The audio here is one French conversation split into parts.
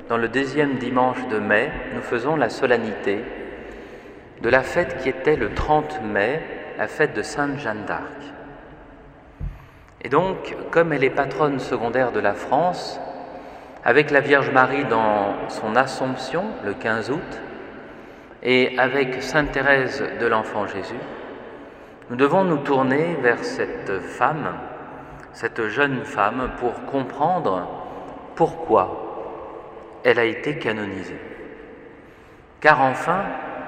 dans le deuxième dimanche de mai, nous faisons la solennité de la fête qui était le 30 mai, la fête de Sainte Jeanne d'Arc. Et donc, comme elle est patronne secondaire de la France, avec la Vierge Marie dans son Assomption, le 15 août, et avec Sainte Thérèse de l'Enfant Jésus, nous devons nous tourner vers cette femme, cette jeune femme, pour comprendre pourquoi elle a été canonisée. Car enfin,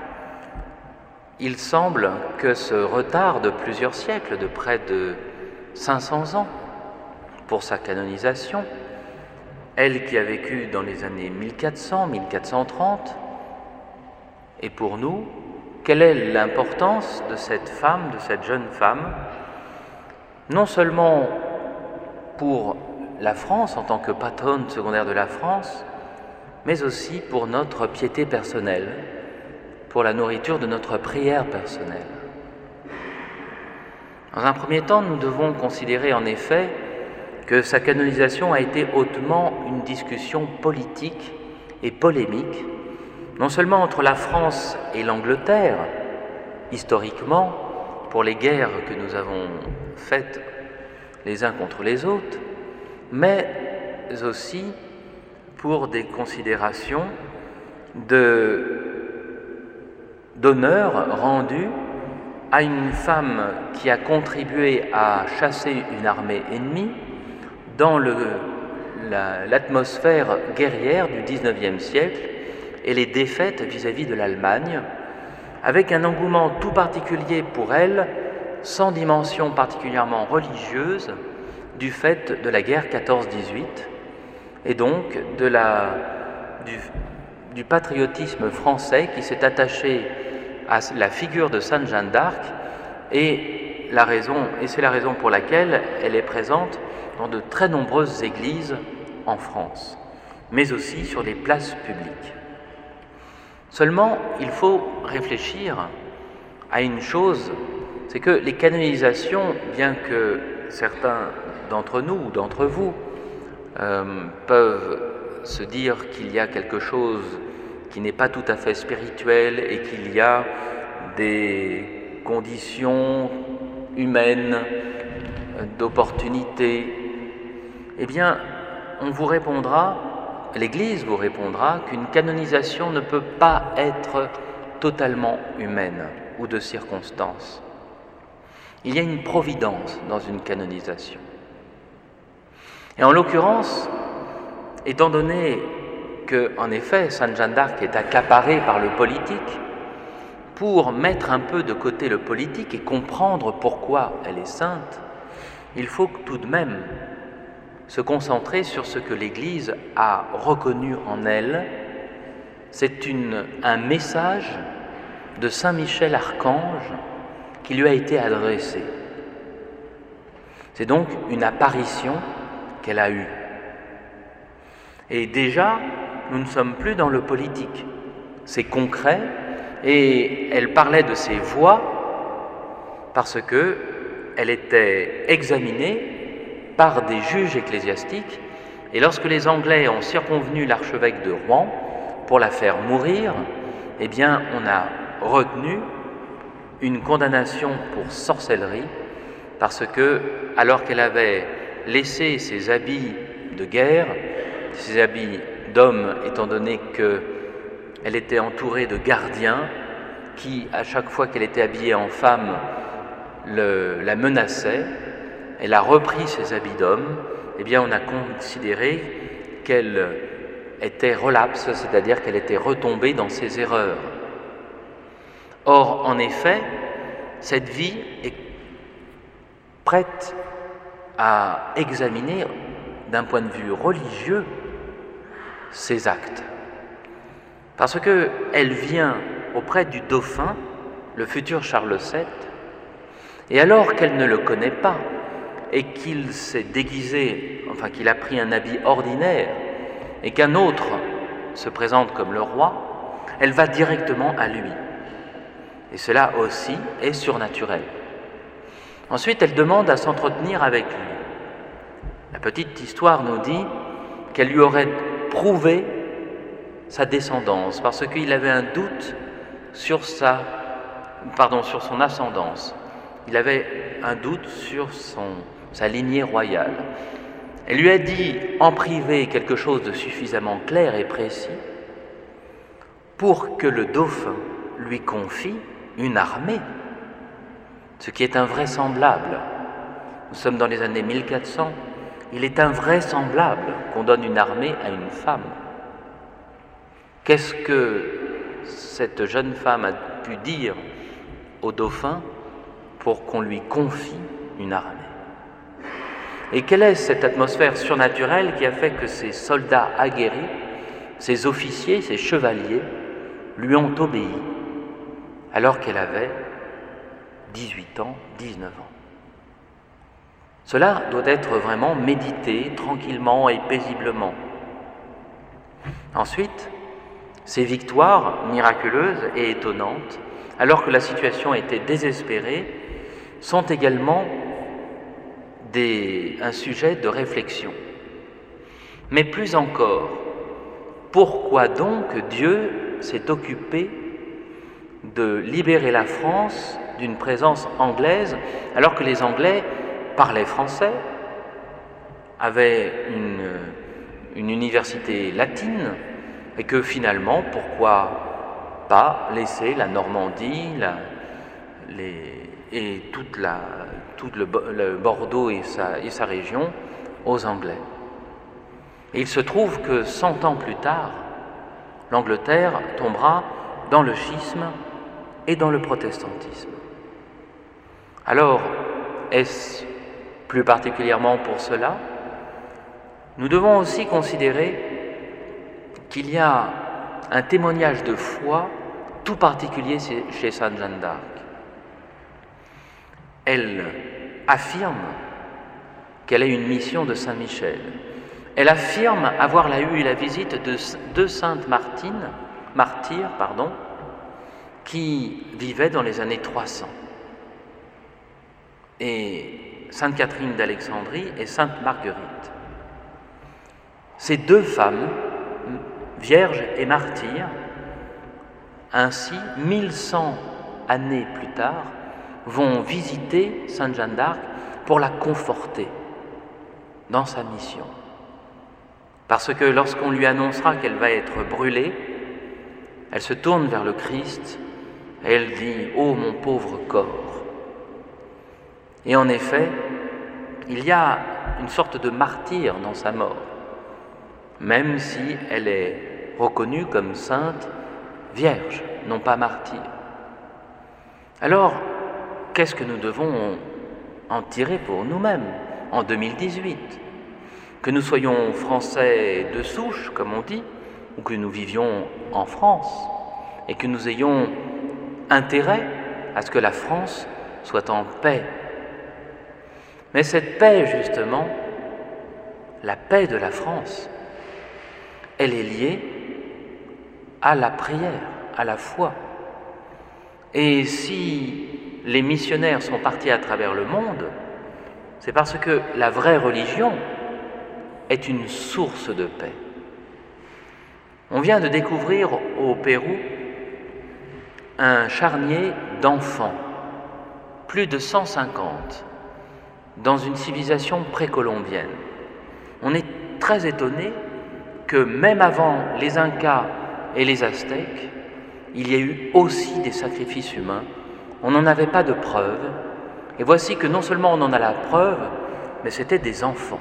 il semble que ce retard de plusieurs siècles, de près de 500 ans pour sa canonisation, elle qui a vécu dans les années 1400, 1430, et pour nous, quelle est l'importance de cette femme, de cette jeune femme, non seulement pour la France en tant que patronne secondaire de la France, mais aussi pour notre piété personnelle, pour la nourriture de notre prière personnelle. Dans un premier temps, nous devons considérer en effet que sa canonisation a été hautement une discussion politique et polémique, non seulement entre la France et l'Angleterre, historiquement, pour les guerres que nous avons faites les uns contre les autres, mais aussi pour des considérations d'honneur rendu à une femme qui a contribué à chasser une armée ennemie dans l'atmosphère guerrière du XIXe siècle et les défaites vis-à-vis de l'Allemagne, avec un engouement tout particulier pour elle, sans dimension particulièrement religieuse, du fait de la guerre 14-18, et donc du patriotisme français qui s'est attaché à la figure de Sainte Jeanne d'Arc, et c'est la raison pour laquelle elle est présente dans de très nombreuses églises en France, mais aussi sur des places publiques. Seulement, il faut réfléchir à une chose, c'est que les canonisations, bien que certains d'entre nous ou d'entre vous peuvent se dire qu'il y a quelque chose qui n'est pas tout à fait spirituel et qu'il y a des conditions humaines, d'opportunité, eh bien, on vous répondra, l'Église vous répondra qu'une canonisation ne peut pas être totalement humaine ou de circonstance. Il y a une providence dans une canonisation. Et en l'occurrence, étant donné que, en effet, Sainte Jeanne d'Arc est accaparée par le politique, pour mettre un peu de côté le politique et comprendre pourquoi elle est sainte, il faut tout de même se concentrer sur ce que l'Église a reconnu en elle. C'est un message de Saint Michel Archange qui lui a été adressé. C'est donc une apparition qu'elle a eue. Et déjà, nous ne sommes plus dans le politique. C'est concret, et elle parlait de ses voix parce qu'elle était examinée par des juges ecclésiastiques, et lorsque les Anglais ont circonvenu l'archevêque de Rouen pour la faire mourir, eh bien on a retenu une condamnation pour sorcellerie, parce que, alors qu'elle avait laissé ses habits de guerre, ses habits d'homme, étant donné qu'elle était entourée de gardiens qui, à chaque fois qu'elle était habillée en femme, la menaçaient, elle a repris ses habits d'homme, eh bien on a considéré qu'elle était relapse, c'est-à-dire qu'elle était retombée dans ses erreurs. Or, en effet, cette vie est prête à examiner d'un point de vue religieux ses actes. Parce qu'elle vient auprès du dauphin, le futur Charles VII, et alors qu'elle ne le connaît pas et qu'il s'est déguisé, enfin qu'il a pris un habit ordinaire et qu'un autre se présente comme le roi, elle va directement à lui. Et cela aussi est surnaturel. Ensuite, elle demande à s'entretenir avec lui. La petite histoire nous dit qu'elle lui aurait prouvé sa descendance, parce qu'il avait un doute sur son ascendance. Il avait un doute sur sa lignée royale. Elle lui a dit en privé quelque chose de suffisamment clair et précis pour que le dauphin lui confie une armée, ce qui est invraisemblable. Nous sommes dans les années 1400, il est invraisemblable qu'on donne une armée à une femme. Qu'est-ce que cette jeune femme a pu dire au dauphin pour qu'on lui confie une armée? Et quelle est cette atmosphère surnaturelle qui a fait que ces soldats aguerris, ces officiers, ces chevaliers, lui ont obéi alors qu'elle avait 18 ans, 19 ans? Cela doit être vraiment médité tranquillement et paisiblement. Ensuite, ces victoires miraculeuses et étonnantes, alors que la situation était désespérée, sont également un sujet de réflexion. Mais plus encore, pourquoi donc Dieu s'est occupé de libérer la France d'une présence anglaise, alors que les Anglais parlaient français, avaient une université latine, et que finalement, pourquoi pas laisser la Normandie et tout le Bordeaux et sa région aux Anglais. Et il se trouve que 100 ans plus tard, l'Angleterre tombera dans le schisme et dans le protestantisme. Alors, est-ce plus particulièrement pour cela? Nous devons aussi considérer qu'il y a un témoignage de foi tout particulier chez Sainte Jeanne d'Arc. Elle affirme qu'elle a une mission de Saint Michel. Elle affirme avoir eu la visite de deux saintes martyrs, qui vivaient dans les années 300. Et Sainte Catherine d'Alexandrie et Sainte Marguerite. Ces deux femmes, vierges et martyrs, ainsi 1100 années plus tard, vont visiter Sainte Jeanne d'Arc pour la conforter dans sa mission. Parce que lorsqu'on lui annoncera qu'elle va être brûlée, elle se tourne vers le Christ et elle dit « Oh mon pauvre corps !» Et en effet, il y a une sorte de martyre dans sa mort, même si elle est reconnue comme sainte vierge, non pas martyre. Alors, qu'est-ce que nous devons en tirer pour nous-mêmes en 2018? Que nous soyons français de souche, comme on dit, ou que nous vivions en France, et que nous ayons intérêt à ce que la France soit en paix. Mais cette paix, justement, la paix de la France, elle est liée à la prière, à la foi. Et si les missionnaires sont partis à travers le monde, c'est parce que la vraie religion est une source de paix. On vient de découvrir au Pérou un charnier d'enfants, plus de 150, dans une civilisation précolombienne. On est très étonné que même avant les Incas et les Aztèques, il y a eu aussi des sacrifices humains. On n'en avait pas de preuve, et voici que non seulement on en a la preuve, mais c'était des enfants.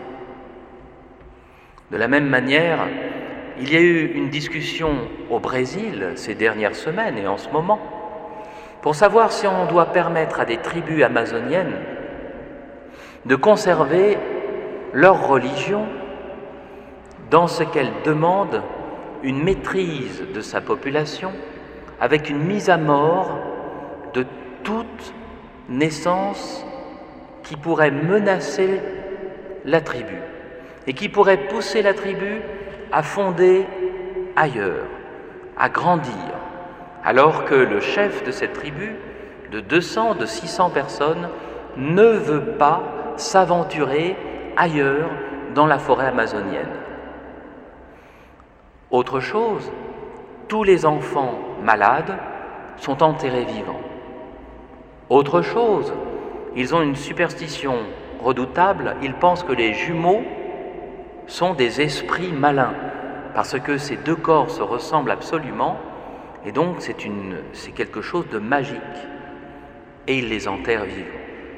De la même manière, il y a eu une discussion au Brésil ces dernières semaines et en ce moment, pour savoir si on doit permettre à des tribus amazoniennes de conserver leur religion dans ce qu'elle demande une maîtrise de sa population avec une mise à mort de toute naissance qui pourrait menacer la tribu et qui pourrait pousser la tribu à fonder ailleurs, à grandir, alors que le chef de cette tribu, de 200, de 600 personnes, ne veut pas s'aventurer ailleurs dans la forêt amazonienne. Autre chose, tous les enfants malades sont enterrés vivants. Autre chose, ils ont une superstition redoutable, ils pensent que les jumeaux sont des esprits malins, parce que ces deux corps se ressemblent absolument, et donc c'est quelque chose de magique, et ils les enterrent vivants.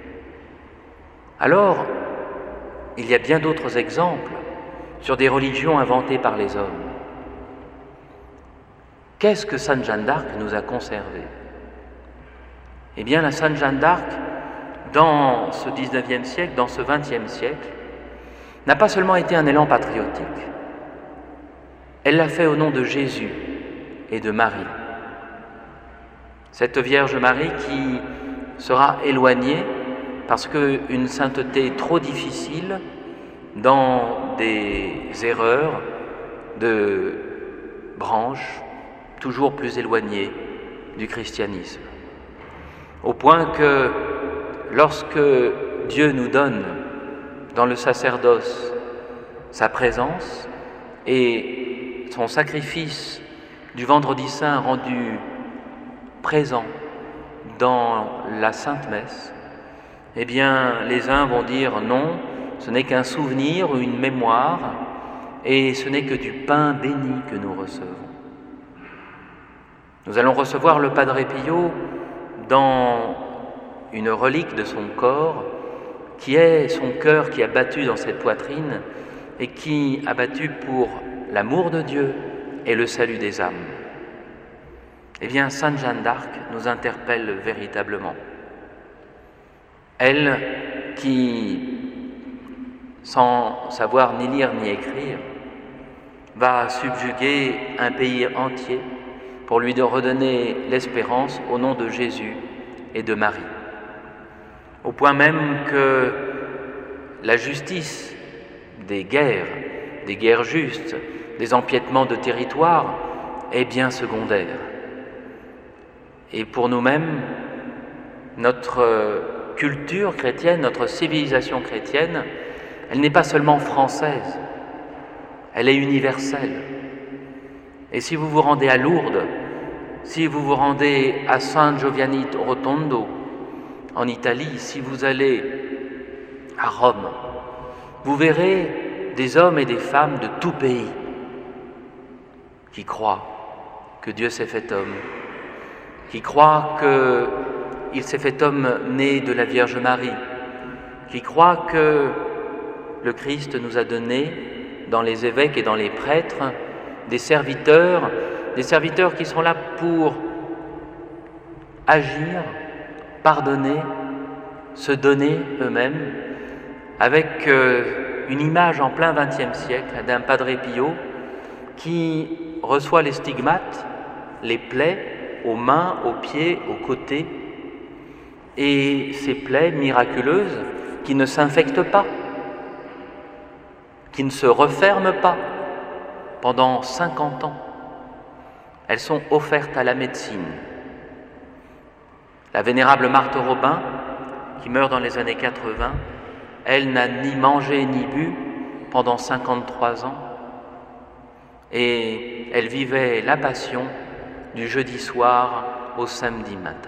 Alors, il y a bien d'autres exemples sur des religions inventées par les hommes. Qu'est-ce que Sainte Jeanne d'Arc nous a conservé? Eh bien, la Sainte Jeanne d'Arc, dans ce 19e siècle, dans ce 20e siècle, n'a pas seulement été un élan patriotique, elle l'a fait au nom de Jésus et de Marie. Cette Vierge Marie qui sera éloignée parce qu'une sainteté trop difficile dans des erreurs de branches toujours plus éloignées du christianisme. Au point que lorsque Dieu nous donne dans le sacerdoce sa présence et son sacrifice du vendredi saint rendu présent dans la Sainte Messe, eh bien les uns vont dire non, ce n'est qu'un souvenir ou une mémoire et ce n'est que du pain béni que nous recevons. Nous allons recevoir le Padre Pio dans une relique de son corps qui est son cœur qui a battu dans cette poitrine et qui a battu pour l'amour de Dieu et le salut des âmes. Eh bien, Sainte Jeanne d'Arc nous interpelle véritablement. Elle qui, sans savoir ni lire ni écrire, va subjuguer un pays entier pour lui redonner l'espérance au nom de Jésus et de Marie. Au point même que la justice des guerres justes, des empiètements de territoire est bien secondaire. Et pour nous-mêmes, notre culture chrétienne, notre civilisation chrétienne, elle n'est pas seulement française, elle est universelle. Et si vous vous rendez à Lourdes, si vous vous rendez à San Giovanni Rotondo, en Italie, si vous allez à Rome, vous verrez des hommes et des femmes de tout pays qui croient que Dieu s'est fait homme, qui croient qu'il s'est fait homme né de la Vierge Marie, qui croient que le Christ nous a donné dans les évêques et dans les prêtres des serviteurs qui sont là pour agir, pardonner, se donner eux-mêmes, avec une image en plein XXe siècle d'un Padre Pio qui reçoit les stigmates, les plaies aux mains, aux pieds, aux côtés, et ces plaies miraculeuses qui ne s'infectent pas, qui ne se referment pas pendant 50 ans. Elles sont offertes à la médecine. La vénérable Marthe Robin, qui meurt dans les années 80, elle n'a ni mangé ni bu pendant 53 ans et elle vivait la passion du jeudi soir au samedi matin.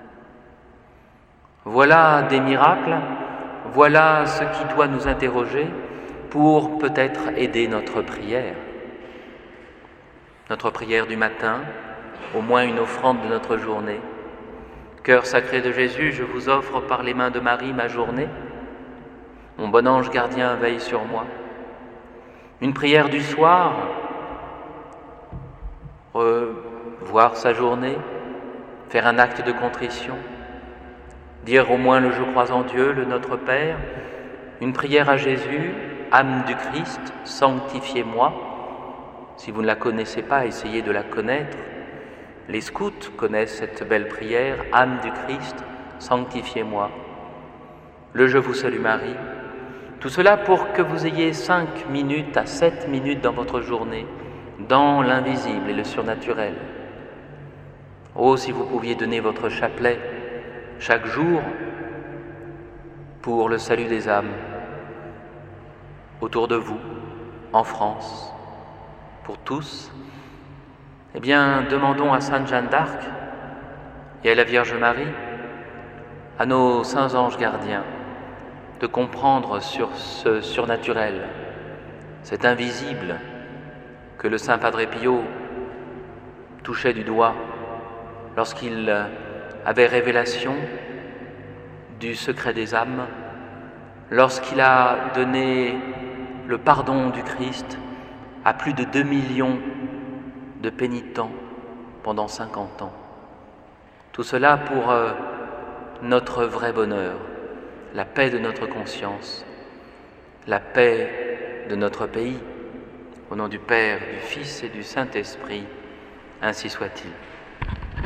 Voilà des miracles, voilà ce qui doit nous interroger pour peut-être aider notre prière. Notre prière du matin, au moins une offrande de notre journée. Cœur sacré de Jésus, je vous offre par les mains de Marie ma journée. Mon bon ange gardien veille sur moi. Une prière du soir, revoir sa journée, faire un acte de contrition, dire au moins le Je crois en Dieu, le Notre Père, une prière à Jésus, âme du Christ, sanctifiez-moi. Si vous ne la connaissez pas, essayez de la connaître. Les scouts connaissent cette belle prière, âme du Christ, sanctifiez-moi. Le Je vous salue Marie. Tout cela pour que vous ayez 5 minutes à 7 minutes dans votre journée, dans l'invisible et le surnaturel. Oh, si vous pouviez donner votre chapelet chaque jour pour le salut des âmes, autour de vous, en France, pour tous, Eh bien, demandons à Sainte Jeanne d'Arc et à la Vierge Marie, à nos saints anges gardiens, de comprendre sur ce surnaturel, cet invisible que le Saint Padre Pio touchait du doigt lorsqu'il avait révélation du secret des âmes, lorsqu'il a donné le pardon du Christ à plus de 2 millions de pénitents pendant 50 ans. Tout cela pour notre vrai bonheur, la paix de notre conscience, la paix de notre pays. Au nom du Père, du Fils et du Saint-Esprit, ainsi soit-il.